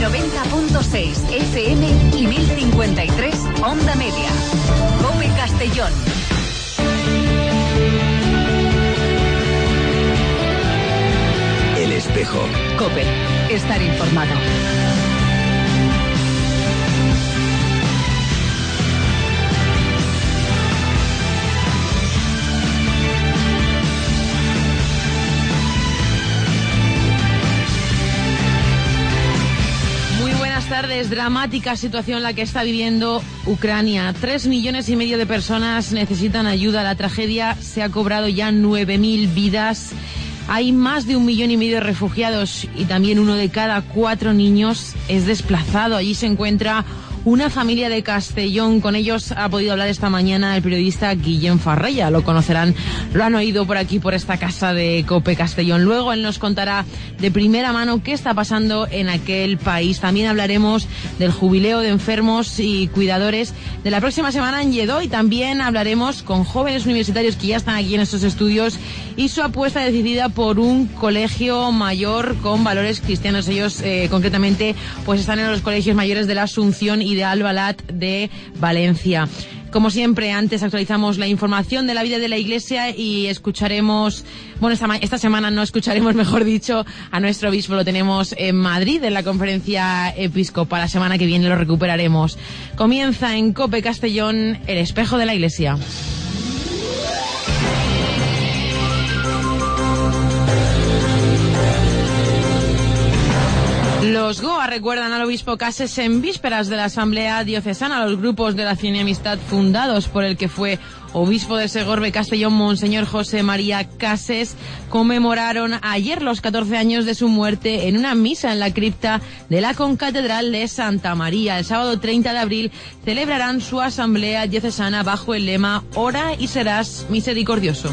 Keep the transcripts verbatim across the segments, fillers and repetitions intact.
noventa punto seis F M y mil cincuenta y tres Onda Media. COPE Castellón. El Espejo. COPE. Estar informado. Buenas tardes. Dramática situación la que está viviendo Ucrania. Tres millones y medio de personas necesitan ayuda. La tragedia se ha cobrado ya nueve mil vidas. Hay más de un millón y medio de refugiados y también uno de cada cuatro niños es desplazado. Allí se encuentra una familia de Castellón. Con ellos ha podido hablar esta mañana el periodista Guillem Farrella. Lo conocerán, lo han oído por aquí, por esta casa de COPE Castellón. Luego él nos contará de primera mano qué está pasando en aquel país. También hablaremos del jubileo de enfermos y cuidadores de la próxima semana en Lledó, y también hablaremos con jóvenes universitarios que ya están aquí en estos estudios y su apuesta decidida por un colegio mayor con valores cristianos. Ellos eh, concretamente pues están en los colegios mayores de la Asunción y de Albalat de Valencia. Como siempre, antes actualizamos la información de la vida de la Iglesia y escucharemos, bueno, esta, esta semana no escucharemos, mejor dicho, a nuestro obispo. Lo tenemos en Madrid, en la conferencia episcopal. La semana que viene lo recuperaremos. Comienza en COPE Castellón, el espejo de la Iglesia. Los G O A recuerdan al obispo Cases en vísperas de la Asamblea Diocesana. Los grupos de la Acción y Amistad fundados por el que fue obispo de Segorbe Castellón, Monseñor José María Cases, conmemoraron ayer los catorce años de su muerte en una misa en la cripta de la Concatedral de Santa María. El sábado treinta de abril celebrarán su Asamblea Diocesana bajo el lema Ora y serás misericordioso.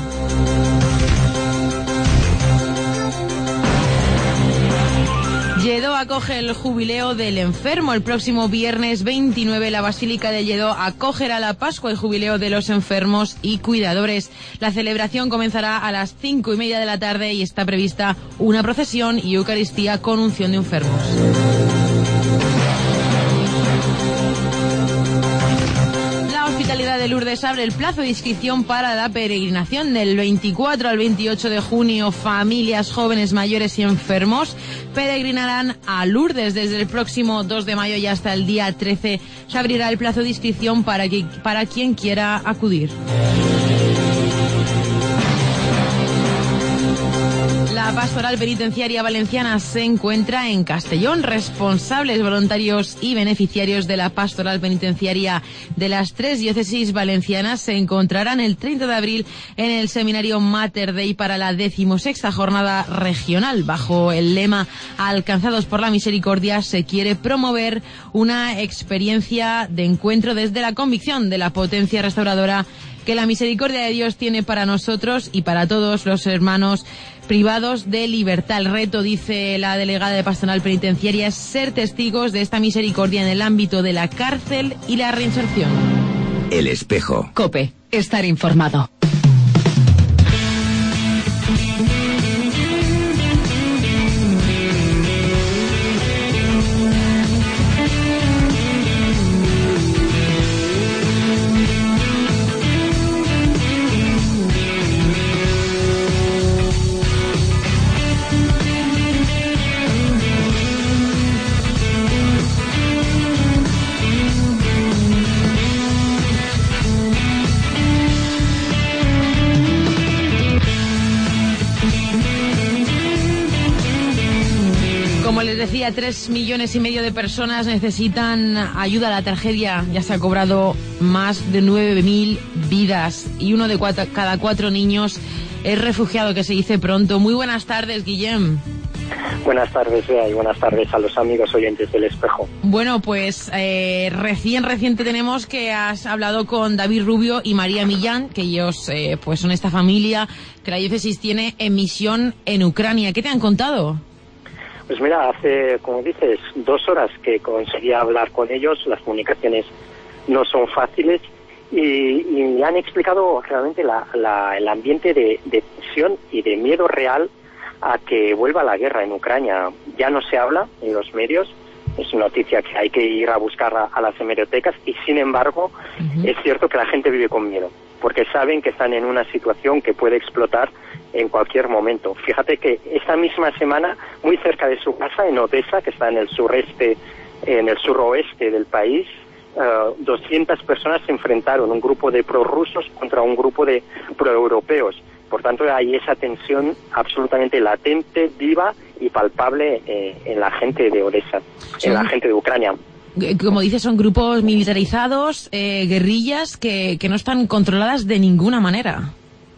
Lledó acoge el jubileo del enfermo. El próximo viernes veintinueve la Basílica de Lledó acogerá la Pascua, el jubileo de los enfermos y cuidadores. La celebración comenzará a las cinco y media de la tarde y está prevista una procesión y Eucaristía con unción de enfermos. La Hospitalidad de Lourdes abre el plazo de inscripción para la peregrinación del veinticuatro al veintiocho de junio. Familias, jóvenes, mayores y enfermos peregrinarán a Lourdes desde el próximo dos de mayo y hasta el día trece. Se abrirá el plazo de inscripción para, que, para quien quiera acudir. La Pastoral Penitenciaria Valenciana se encuentra en Castellón. Responsables, voluntarios y beneficiarios de la Pastoral Penitenciaria de las tres diócesis valencianas se encontrarán el treinta de abril en el seminario Mater Dei para la decimosexta jornada regional. Bajo el lema Alcanzados por la Misericordia se quiere promover una experiencia de encuentro desde la convicción de la potencia restauradora que la misericordia de Dios tiene para nosotros y para todos los hermanos privados de libertad. El reto, dice la delegada de Pastoral Penitenciaria, es ser testigos de esta misericordia en el ámbito de la cárcel y la reinserción. El Espejo. COPE. Estar informado. Como les decía, tres millones y medio de personas necesitan ayuda a la tragedia. Ya se ha cobrado más de nueve mil vidas y uno de cuatro, cada cuatro niños es refugiado, que se dice pronto. Muy buenas tardes, Guillem. Buenas tardes, Bea, y buenas tardes a los amigos oyentes del Espejo. Bueno, pues eh, recién, reciente tenemos que has hablado con David Rubio y María Millán, que ellos eh, pues son esta familia que la diócesis tiene en misión en Ucrania. ¿Qué te han contado? Pues mira, hace, como dices, dos horas que conseguí hablar con ellos. Las comunicaciones no son fáciles y, y me han explicado realmente la, la, el ambiente de, de tensión y de miedo real a que vuelva la guerra en Ucrania. Ya no se habla en los medios es noticia que hay que ir a buscar a, a las hemerotecas, y sin embargo uh-huh. es cierto que la gente vive con miedo, porque saben que están en una situación que puede explotar en cualquier momento. Fíjate que esta misma semana, muy cerca de su casa, en Odessa, que está en el sureste, en el suroeste del país, uh, doscientas personas se enfrentaron, un grupo de prorrusos contra un grupo de proeuropeos. Por tanto, hay esa tensión absolutamente latente, viva y palpable eh, en la gente de Odessa, en la gente de Ucrania. Como dices, son grupos militarizados, eh, guerrillas que, que no están controladas de ninguna manera.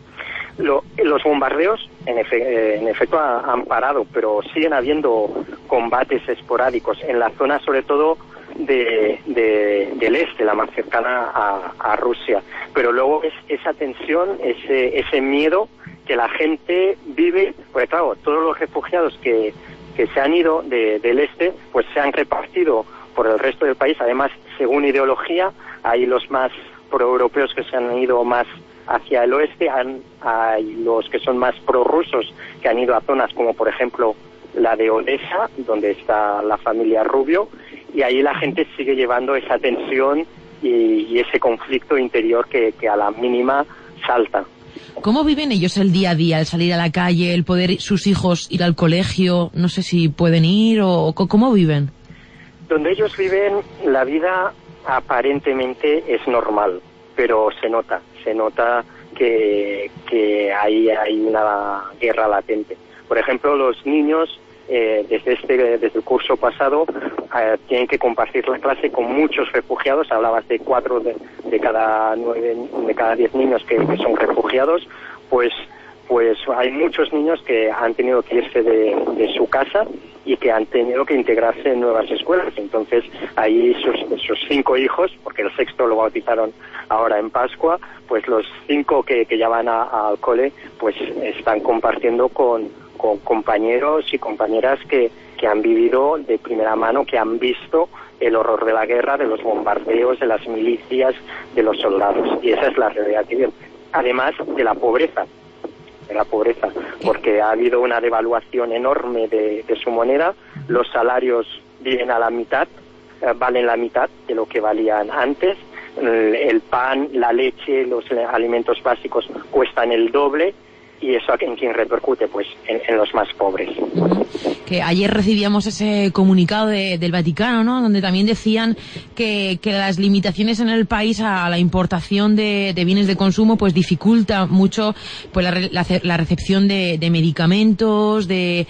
Lo, los bombardeos, en, efe, eh, en efecto, ha, han parado, pero siguen habiendo combates esporádicos en la zona, sobre todo de, de, del este, la más cercana a, a Rusia. Pero luego es esa tensión, ese, ese miedo que la gente vive, porque claro, todos los refugiados que, que se han ido de, del este, pues se han repartido por el resto del país. Además, según ideología, hay los más proeuropeos que se han ido más hacia el oeste, han, hay los que son más prorrusos que han ido a zonas como, por ejemplo, la de Odessa, donde está la familia Rubio, y ahí la gente sigue llevando esa tensión y, y ese conflicto interior que, que a la mínima salta. ¿Cómo viven ellos el día a día, el salir a la calle, el poder sus hijos ir al colegio? No sé si pueden ir o ¿cómo viven? Donde ellos viven, la vida aparentemente es normal, pero se nota, se nota que, que hay, hay una guerra latente. Por ejemplo, los niños eh, desde este desde el curso pasado eh, tienen que compartir la clase con muchos refugiados. Hablabas de cuatro de, de cada nueve, de cada diez niños que, que son refugiados. Pues pues hay muchos niños que han tenido que irse de, de su casa y que han tenido que integrarse en nuevas escuelas. Entonces, ahí sus, sus cinco hijos, porque el sexto lo bautizaron ahora en Pascua, pues los cinco que, que ya van a, a, al cole, pues están compartiendo con, con compañeros y compañeras que, que han vivido de primera mano, que han visto el horror de la guerra, de los bombardeos, de las milicias, de los soldados. Y esa es la realidad que viven. Además de la pobreza. de la pobreza, porque ha habido una devaluación enorme de, de su moneda, los salarios viven a la mitad, eh, valen la mitad de lo que valían antes, el, el pan, la leche, los alimentos básicos cuestan el doble, y eso en quién repercute, pues en, en los más pobres. Uh-huh. Que ayer recibíamos ese comunicado de, del Vaticano, ¿no? Donde también decían que, que las limitaciones en el país a la importación de, de bienes de consumo pues dificulta mucho pues la, la, la recepción de, de medicamentos, de,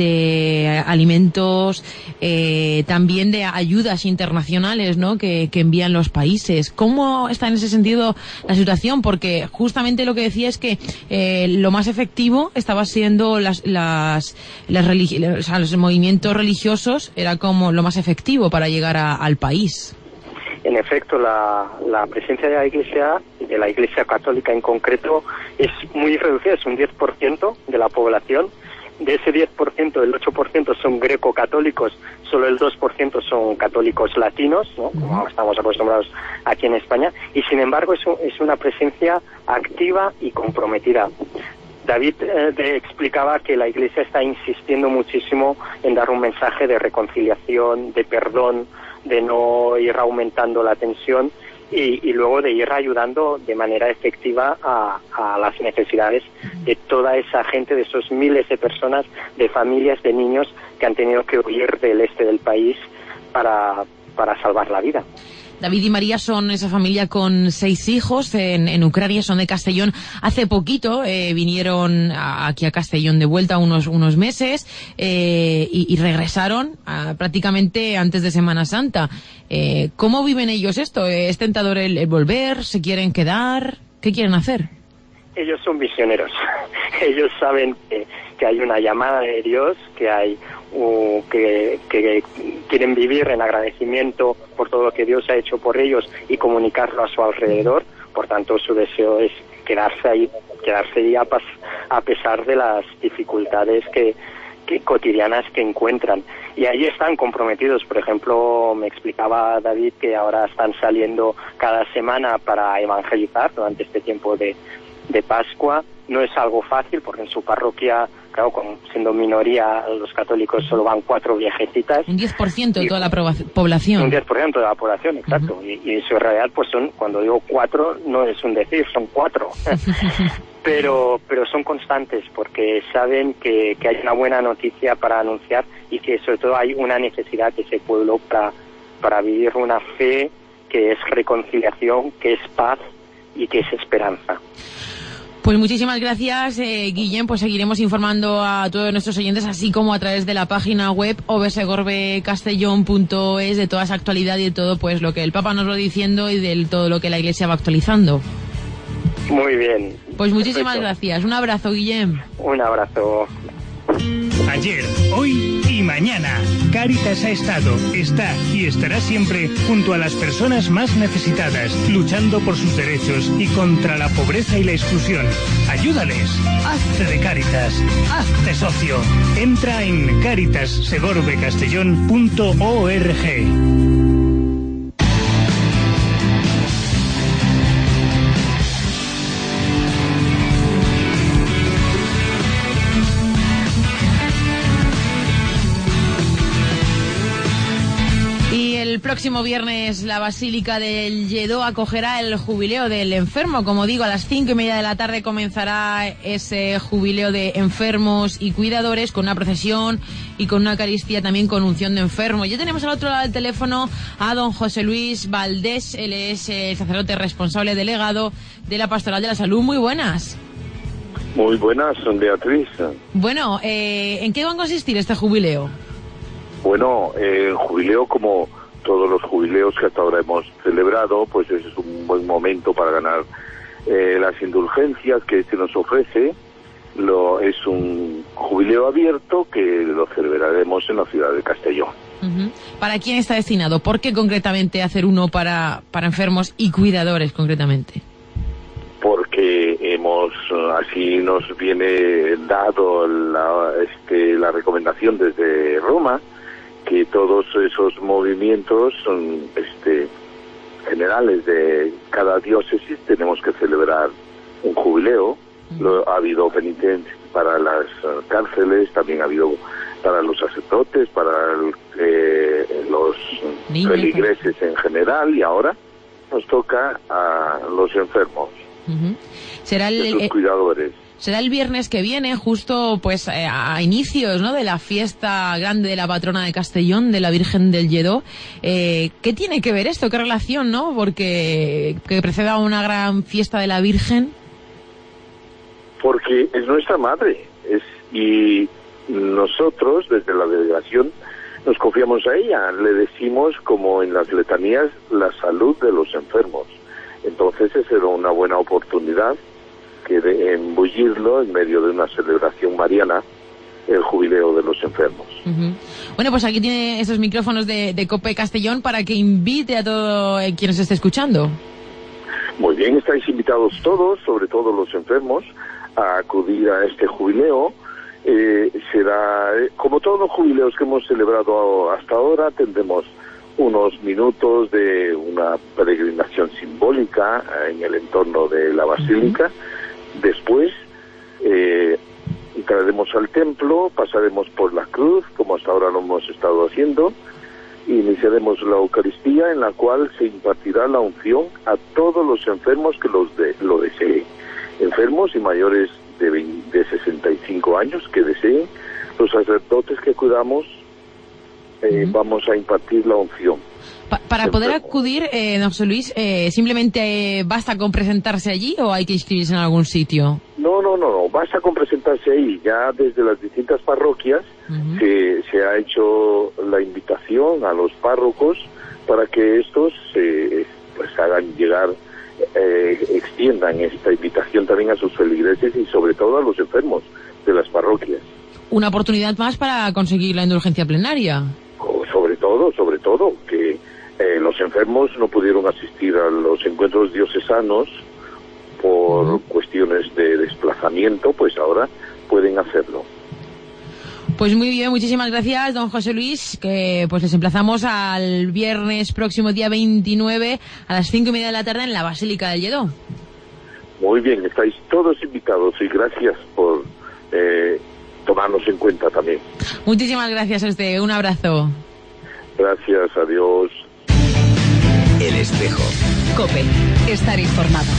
de alimentos, eh, también de ayudas internacionales, ¿no? Que, que envían los países. ¿Cómo está en ese sentido la situación? Porque justamente lo que decía es que eh, lo más más efectivo estaba siendo las, las, las religi- o sea, los movimientos religiosos, era como lo más efectivo para llegar a, al país. En efecto, la, la presencia de la Iglesia, de la Iglesia Católica en concreto, es muy reducida, es un diez por ciento de la población. De ese diez por ciento, el ocho por ciento son greco-católicos, solo el dos por ciento son católicos latinos, ¿no? Como estamos acostumbrados aquí en España, y sin embargo es, un, es una presencia activa y comprometida. David eh, te explicaba que la Iglesia está insistiendo muchísimo en dar un mensaje de reconciliación, de perdón, de no ir aumentando la tensión y, y luego de ir ayudando de manera efectiva a, a las necesidades de toda esa gente, de esos miles de personas, de familias, de niños que han tenido que huir del este del país para, para salvar la vida. David y María son esa familia con seis hijos en, en Ucrania, son de Castellón. Hace poquito eh, vinieron a, aquí a Castellón de vuelta unos unos meses eh, y, y regresaron a, prácticamente antes de Semana Santa. Eh, ¿Cómo viven ellos esto? ¿Es tentador el, el volver? ¿Se quieren quedar? ¿Qué quieren hacer? Ellos son misioneros. Ellos saben que, que hay una llamada de Dios, que hay Uh, que, que quieren vivir en agradecimiento por todo lo que Dios ha hecho por ellos y comunicarlo a su alrededor. Por tanto, su deseo es quedarse ahí, quedarse ahí a, pas, a pesar de las dificultades que, que cotidianas que encuentran. Y ahí están comprometidos. Por ejemplo, me explicaba David que ahora están saliendo cada semana para evangelizar durante este tiempo de, de Pascua. no es algo fácil, porque en su parroquia, claro, con, siendo minoría, los católicos solo van cuatro viejecitas. Un diez por ciento de y, toda la población. Un diez por ciento de la población, exacto. Uh-huh. Y, y en su realidad, pues son, cuando digo cuatro, no es un decir, son cuatro. pero pero son constantes, porque saben que, que hay una buena noticia para anunciar, y que sobre todo hay una necesidad de ese pueblo para, para vivir una fe que es reconciliación, que es paz y que es esperanza. Pues muchísimas gracias, eh, Guillem. Pues seguiremos informando a todos nuestros oyentes, así como a través de la página web o b s gorbe castellón punto es, de toda esa actualidad y de todo pues lo que el Papa nos va diciendo y de todo lo que la Iglesia va actualizando. Muy bien. Pues muchísimas Perfecto. gracias. Un abrazo, Guillem. Un abrazo. Ayer, hoy y mañana, Cáritas ha estado, está y estará siempre junto a las personas más necesitadas, luchando por sus derechos y contra la pobreza y la exclusión. Ayúdales. Hazte de Cáritas. Hazte socio. Entra en cáritas segorbe castellón punto org. El próximo viernes la Basílica del Lledó acogerá el jubileo del enfermo. Como digo, a las cinco y media de la tarde comenzará ese jubileo de enfermos y cuidadores con una procesión y con una Eucaristía también con unción de enfermo. Ya tenemos al otro lado del teléfono a don José Luis Valdés. Él es el sacerdote responsable delegado de la Pastoral de la Salud. Muy buenas. Muy buenas, Beatriz. Bueno, eh, ¿en qué va a consistir este jubileo? Bueno, eh, el jubileo, como todos los jubileos que hasta ahora hemos celebrado, pues es un buen momento para ganar eh, las indulgencias que este nos ofrece. Lo, es un jubileo abierto que lo celebraremos en la ciudad de Castellón. Uh-huh. ¿Para quién está destinado? ¿Por qué concretamente hacer uno para, para enfermos y cuidadores concretamente? Porque hemos, así nos viene dado la, este, la recomendación desde Roma, que todos esos movimientos son este, generales de cada diócesis tenemos que celebrar un jubileo. Uh-huh. Lo, ha habido penitencia para las uh, cárceles, también ha habido para los sacerdotes, para el, eh, los Niños, feligreses en general, y ahora nos toca a los enfermos. Uh-huh. Será el, sus cuidadores. Será el viernes que viene, justo pues eh, a inicios, ¿no?, de la fiesta grande de la patrona de Castellón, de la Virgen del Lledó. Eh, ¿Qué tiene que ver esto? ¿Qué relación, no? Porque que preceda a una gran fiesta de la Virgen. Porque es nuestra madre, es y nosotros desde la delegación nos confiamos a ella. Le decimos, como en las letanías, la salud de los enfermos. Entonces esa era una buena oportunidad que de embullirlo en medio de una celebración mariana, el jubileo de los enfermos. Uh-huh. Bueno, pues aquí tiene esos micrófonos de, de COPE Castellón para que invite a todo eh, quien nos esté escuchando. Muy bien, estáis invitados todos, sobre todo los enfermos, a acudir a este jubileo. Eh, será, eh, como todos los jubileos que hemos celebrado hasta ahora, tendremos unos minutos de una peregrinación simbólica en el entorno de la basílica. Uh-huh. Después eh, entraremos al templo, pasaremos por la cruz, como hasta ahora lo hemos estado haciendo, e iniciaremos la Eucaristía, en la cual se impartirá la unción a todos los enfermos que los de, lo deseen. Enfermos y mayores de, veinte, de sesenta y cinco años que deseen. Los sacerdotes que cuidamos Eh, uh-huh. vamos a impartir la unción. Pa- para poder acudir, eh, don José Luis, eh, ¿simplemente eh, basta con presentarse allí o hay que inscribirse en algún sitio? No, no, no, no, basta con presentarse ahí. Ya desde las distintas parroquias uh-huh. se, se ha hecho la invitación a los párrocos para que estos eh, pues hagan llegar, eh, extiendan esta invitación también a sus feligreses y sobre todo a los enfermos de las parroquias. Una oportunidad más para conseguir la indulgencia plenaria. Sobre todo, sobre todo, que eh, los enfermos no pudieron asistir a los encuentros diocesanos por uh-huh. cuestiones de desplazamiento, pues ahora pueden hacerlo. Pues muy bien, muchísimas gracias, don José Luis, que pues les emplazamos al viernes próximo, día veintinueve, a las cinco y media de la tarde en la Basílica del Lledó. Muy Muy bien, estáis todos invitados y gracias por eh, tomarnos en cuenta también. Muchísimas gracias a usted, un abrazo. Gracias, adiós. El espejo. COPE. Estar informado.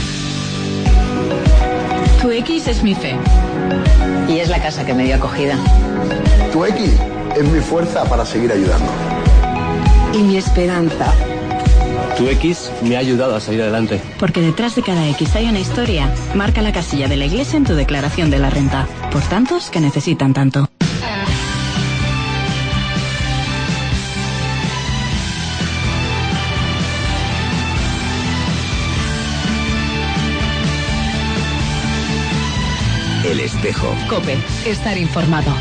Tu X es mi fe. Y es la casa que me dio acogida. Tu X es mi fuerza para seguir ayudando. Y mi esperanza. Tu X me ha ayudado a salir adelante. Porque detrás de cada X hay una historia. Marca la casilla de la iglesia en tu declaración de la renta. Por tantos que necesitan tanto. El espejo. COPE. Estar informado.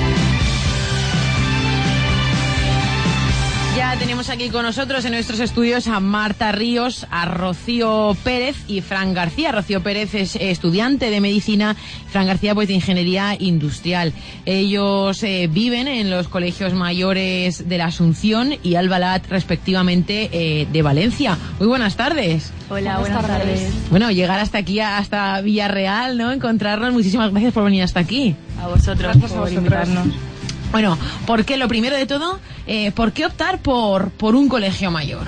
Ya tenemos aquí con nosotros en nuestros estudios a Marta Ríos, a Rocío Pérez y Fran García. Rocío Pérez es estudiante de medicina, Fran García pues de ingeniería industrial. Ellos eh, viven en los colegios mayores de la Asunción y Albalat, respectivamente, eh, de Valencia. Muy buenas tardes. Hola, buenas, buenas tardes. tardes. Bueno, llegar hasta aquí, hasta Villarreal, ¿no? Encontrarnos. Muchísimas gracias por venir hasta aquí. A vosotros gracias por a vosotros. invitarnos. Bueno, ¿por qué? Lo primero de todo, eh, ¿por qué optar por, por un colegio mayor?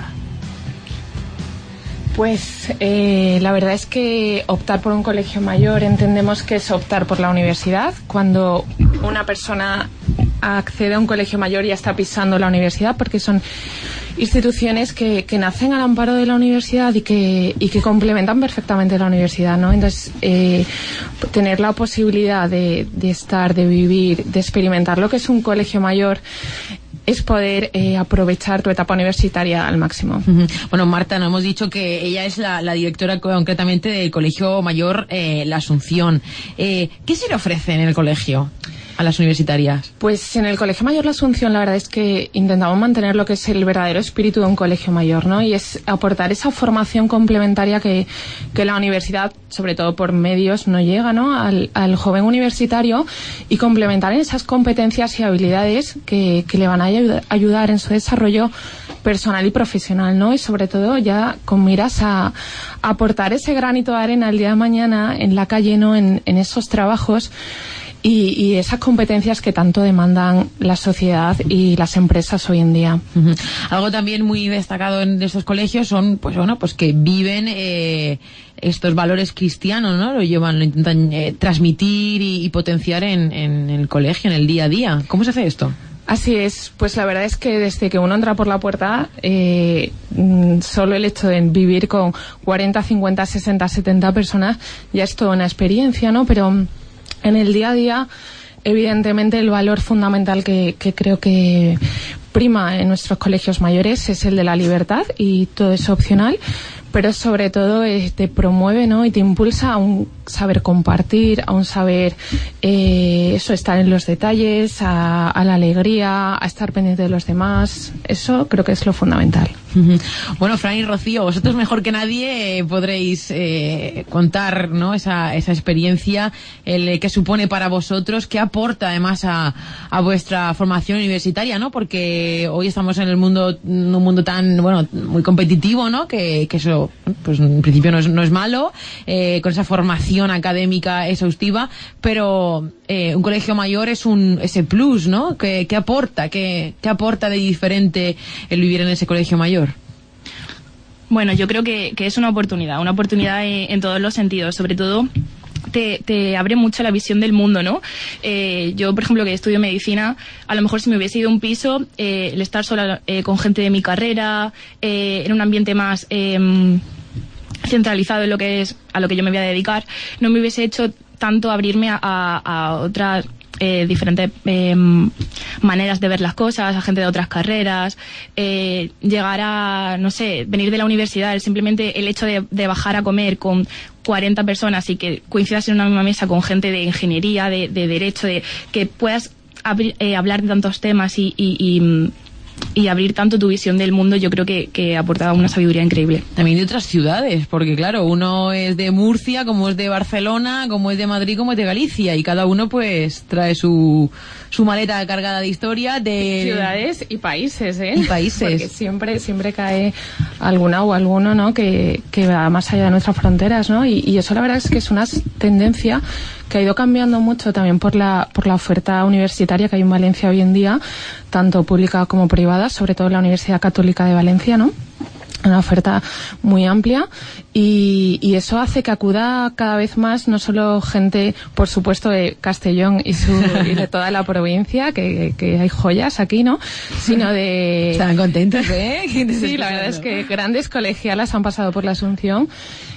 Pues eh, la verdad es que optar por un colegio mayor entendemos que es optar por la universidad. Cuando una persona accede a un colegio mayor ya está pisando la universidad, porque son instituciones que, que nacen al amparo de la universidad y que, y que complementan perfectamente la universidad, ¿no? Entonces, eh, tener la posibilidad de, de estar, de vivir, de experimentar lo que es un colegio mayor es poder eh, aprovechar tu etapa universitaria al máximo. Uh-huh. Bueno, Marta, nos hemos dicho que ella es la, la directora concretamente del Colegio Mayor eh, La Asunción. Eh, ¿Qué se le ofrece en el colegio a las universitarias? Pues en el Colegio Mayor La Asunción la verdad es que intentamos mantener lo que es el verdadero espíritu de un colegio mayor, ¿no? Y es aportar esa formación complementaria que, que la universidad, sobre todo por medios, no llega, ¿no? Al, al joven universitario, y complementar en esas competencias y habilidades que, que le van a ayud- ayudar en su desarrollo personal y profesional, ¿no? Y sobre todo ya con miras a, a aportar ese granito de arena el día de mañana en la calle, ¿no? En, en esos trabajos. Y, y esas competencias que tanto demandan la sociedad y las empresas hoy en día. Uh-huh. Algo también muy destacado en estos colegios son, pues bueno, pues que viven eh, estos valores cristianos, ¿no? Lo llevan, lo intentan eh, transmitir y, y potenciar en, en el colegio, en el día a día. ¿Cómo se hace esto? Así es, pues la verdad es que desde que uno entra por la puerta, eh, solo el hecho de vivir con cuarenta, cincuenta, sesenta, setenta personas ya es toda una experiencia, ¿no? Pero en el día a día, evidentemente, el valor fundamental que, que creo que prima en nuestros colegios mayores es el de la libertad, y todo es opcional, pero sobre todo eh, te promueve, ¿no? Y te impulsa a un saber compartir, a un saber eh, eso, estar en los detalles, a, a la alegría, a estar pendiente de los demás. Eso creo que es lo fundamental. Bueno, Fran y Rocío, vosotros mejor que nadie eh, podréis eh, contar, ¿no? esa, esa experiencia, el que supone para vosotros, qué aporta además a, a vuestra formación universitaria, ¿no? Porque hoy estamos en el mundo, un mundo tan, bueno, muy competitivo, ¿no? Que, que eso, pues en principio no es, no es malo, eh, con esa formación académica exhaustiva, pero eh, un colegio mayor es un ese plus, ¿no? ¿Qué, qué aporta? ¿Qué, qué aporta de diferente el vivir en ese colegio mayor? Bueno, yo creo que, que es una oportunidad, una oportunidad en, en todos los sentidos, sobre todo te, te abre mucho la visión del mundo, ¿no? Eh, yo, por ejemplo, que estudio medicina, a lo mejor si me hubiese ido a un piso, eh, el estar sola eh, con gente de mi carrera, eh, en un ambiente más eh, centralizado en lo que es a lo que yo me voy a dedicar, no me hubiese hecho tanto abrirme a, a, a otras Eh, diferentes eh, maneras de ver las cosas, a gente de otras carreras, eh, llegar a, no sé, venir de la universidad, simplemente el hecho de, de bajar a comer con cuarenta personas y que coincidas en una misma mesa con gente de ingeniería, de, de derecho, de que puedas abrir, eh, hablar de tantos temas y, y, y y abrir tanto tu visión del mundo, yo creo que, que aporta una sabiduría increíble. También de otras ciudades, porque claro, uno es de Murcia, como es de Barcelona, como es de Madrid, como es de Galicia, y cada uno pues trae su, su maleta cargada de historia, de ciudades y países, ¿eh? Y países. Porque siempre, siempre cae alguna o alguno, ¿no? Que, que va más allá de nuestras fronteras, ¿no? Y, y eso la verdad es que es una tendencia que ha ido cambiando mucho también por la, por la oferta universitaria que hay en Valencia hoy en día, tanto pública como privada, sobre todo en la Universidad Católica de Valencia, ¿no? Una oferta muy amplia y, y eso hace que acuda cada vez más no solo gente, por supuesto, de Castellón y, su, y de toda la provincia, que, que hay joyas aquí, ¿no? Sino de... Están contentos, ¿eh? Sí, la verdad es que grandes colegialas han pasado por la Asunción.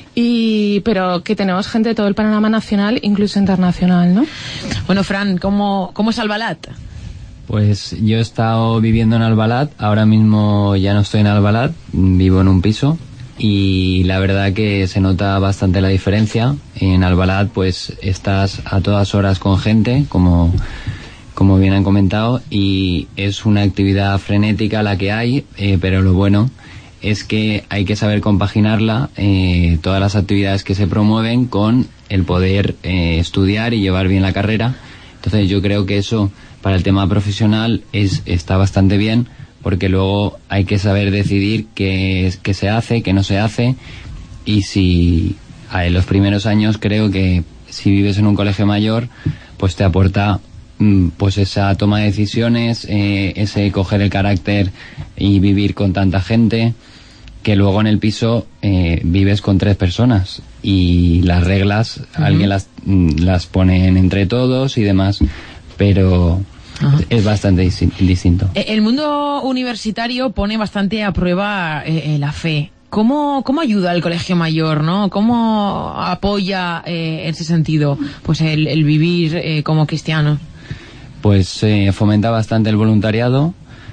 Y, pero que tenemos gente de todo el panorama nacional, incluso internacional, ¿no? Bueno, Fran, ¿cómo, cómo es Albalat? Pues yo he estado viviendo en Albalat, ahora mismo ya no estoy en Albalat, vivo en un piso y la verdad que se nota bastante la diferencia. En Albalat pues estás a todas horas con gente, como, como bien han comentado, y es una actividad frenética la que hay, eh, pero lo bueno es que hay que saber compaginarla, eh, todas las actividades que se promueven con el poder eh, estudiar y llevar bien la carrera. Entonces yo creo que eso para el tema profesional es está bastante bien, porque luego hay que saber decidir qué, qué se hace, qué no se hace, y si en los primeros años creo que si vives en un colegio mayor pues te aporta pues esa toma de decisiones, eh, ese coger el carácter y vivir con tanta gente, que luego en el piso eh, vives con tres personas y las reglas uh-huh. alguien las, las pone entre todos y demás, pero uh-huh. es bastante distinto. El mundo universitario pone bastante a prueba eh, la fe. ¿Cómo, ¿Cómo ayuda el colegio mayor, no? ¿Cómo apoya eh, en ese sentido pues el, el vivir eh, como cristiano? Pues eh, fomenta bastante el voluntariado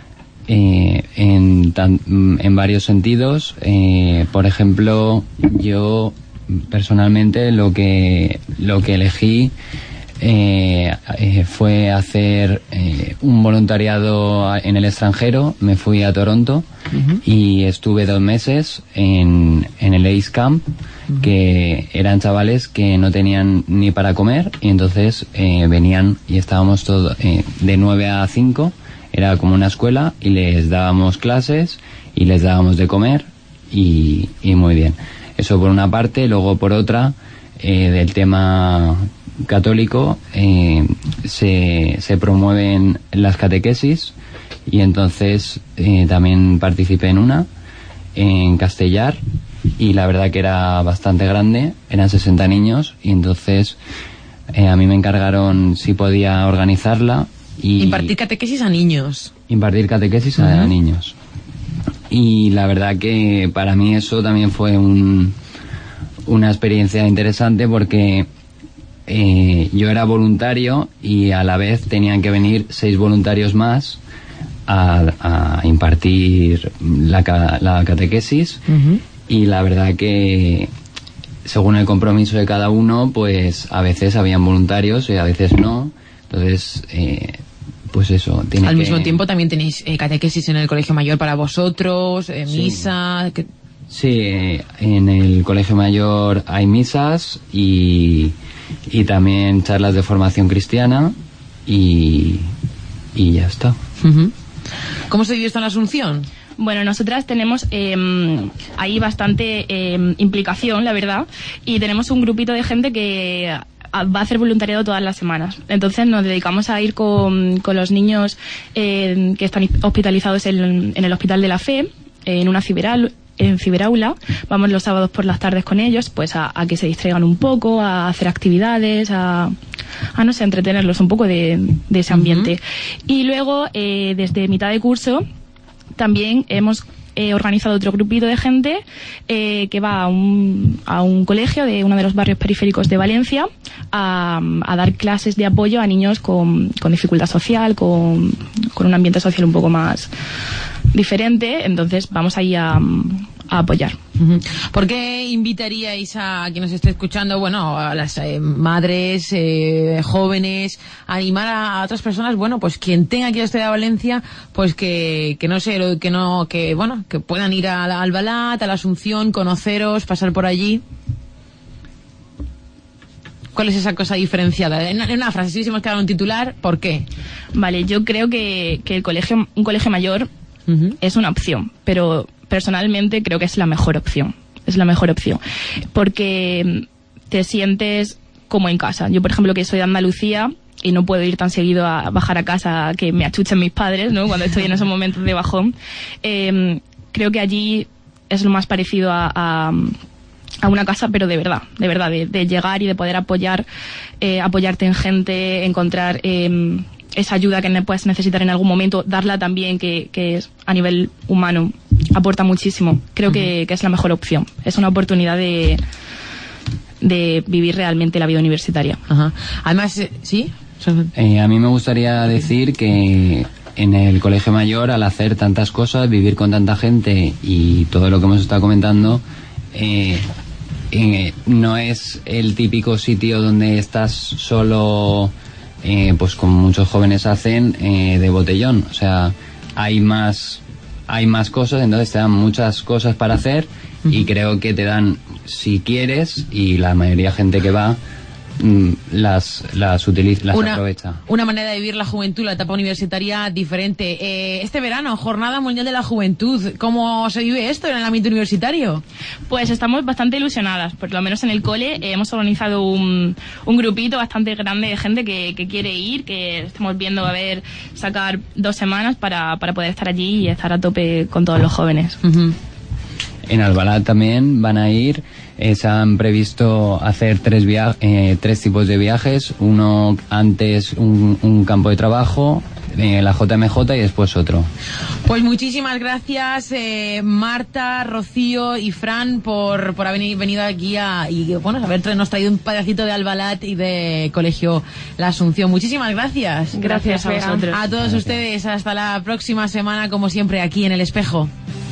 eh, en, tan, en varios sentidos. Eh, por ejemplo, yo personalmente lo que lo que elegí eh, eh, fue hacer eh, un voluntariado en el extranjero. Me fui a Toronto uh-huh. y estuve dos meses en, en el Ace Camp, uh-huh. que eran chavales que no tenían ni para comer y entonces eh, venían y estábamos todos eh, de nueve a cinco, era como una escuela y les dábamos clases y les dábamos de comer y, y muy bien. Eso por una parte. Luego por otra, eh, del tema católico, eh, se, se promueven las catequesis y entonces eh, también participé en una en Castellar y la verdad que era bastante grande, eran sesenta niños y entonces eh, a mí me encargaron si podía organizarla y impartir catequesis a niños impartir catequesis uh-huh. a niños. Y la verdad que para mí eso también fue un, una experiencia interesante porque eh, yo era voluntario y a la vez tenían que venir seis voluntarios más a, a impartir la, la catequesis uh-huh. y la verdad que según el compromiso de cada uno pues a veces habían voluntarios y a veces no. Entonces eh, pues eso tiene al que... mismo tiempo también tenéis eh, catequesis en el colegio mayor para vosotros, eh, sí. misa que... sí, eh, en el colegio mayor hay misas y, y también charlas de formación cristiana y, y ya está. Uh-huh. ¿Cómo se vive esto en la Asunción? Bueno, nosotras tenemos eh, ahí bastante eh, implicación, la verdad, y tenemos un grupito de gente que va a hacer voluntariado todas las semanas. Entonces nos dedicamos a ir con, con los niños eh, que están hospitalizados en, en el Hospital de la Fe, en una ciberal, en ciberaula. Vamos los sábados por las tardes con ellos, pues a, a que se distraigan un poco, a hacer actividades, a, a no sé, a entretenerlos un poco de, de ese ambiente. Uh-huh. Y luego, eh, desde mitad de curso, también hemos eh, organizado otro grupito de gente eh, que va a un, a un colegio de uno de los barrios periféricos de Valencia a, a dar clases de apoyo a niños con, con dificultad social, con, con un ambiente social un poco más diferente. Entonces vamos ahí a, a apoyar. Uh-huh. ¿Por qué invitaríais a quien nos esté escuchando, bueno, a las eh, madres, eh, jóvenes, a animar a, a otras personas, bueno, pues quien tenga que ir a estudiar a Valencia, pues que, que no sé, que no, que bueno, que puedan ir a, a Albalat, a la Asunción, conoceros, pasar por allí? ¿Cuál es esa cosa diferenciada? En, en una frase, si hubiésemos quedado un titular, ¿por qué? Vale, yo creo que, que el colegio, un colegio mayor uh-huh. es una opción, pero personalmente creo que es la mejor opción. Es la mejor opción. Porque te sientes como en casa. Yo, por ejemplo, que soy de Andalucía y no puedo ir tan seguido a bajar a casa que me achuchen mis padres, ¿no? Cuando estoy en esos momentos de bajón. Eh, creo que allí es lo más parecido a, a, a una casa, pero de verdad, de verdad, de, de llegar y de poder apoyar, eh, apoyarte en gente, encontrar eh, esa ayuda que puedes necesitar en algún momento, darla también, que, que es a nivel humano aporta muchísimo. Creo uh-huh. que, que es la mejor opción. Es una oportunidad de, de vivir realmente la vida universitaria. Uh-huh. Además, eh, ¿sí? Eh, a mí me gustaría decir que en el colegio mayor, al hacer tantas cosas, vivir con tanta gente y todo lo que hemos estado comentando, eh, eh, no es el típico sitio donde estás solo, eh, pues como muchos jóvenes hacen, eh, de botellón. O sea, hay más... hay más cosas, entonces te dan muchas cosas para hacer uh-huh. y creo que te dan, si quieres, y la mayoría de gente que va las las utiliza, las una, aprovecha. Una manera de vivir la juventud, la etapa universitaria diferente. Eh, este verano, Jornada Mundial de la Juventud, ¿cómo se vive esto en el ámbito universitario? Pues estamos bastante ilusionadas, por lo menos en el cole eh, hemos organizado un, un grupito bastante grande de gente que, que quiere ir, que estamos viendo a ver sacar dos semanas para, para poder estar allí y estar a tope con todos los jóvenes. Uh-huh. En Albalat también van a ir, eh, se han previsto hacer tres, via- eh, tres tipos de viajes, uno antes un, un campo de trabajo, eh, la J M J y después otro. Pues muchísimas gracias eh, Marta, Rocío y Fran por, por haber venido aquí a, y bueno, habernos traído un pedacito de Albalat y de Colegio La Asunción. Muchísimas gracias. Gracias, gracias a vosotros. A todos gracias. Ustedes, hasta la próxima semana como siempre aquí en El Espejo.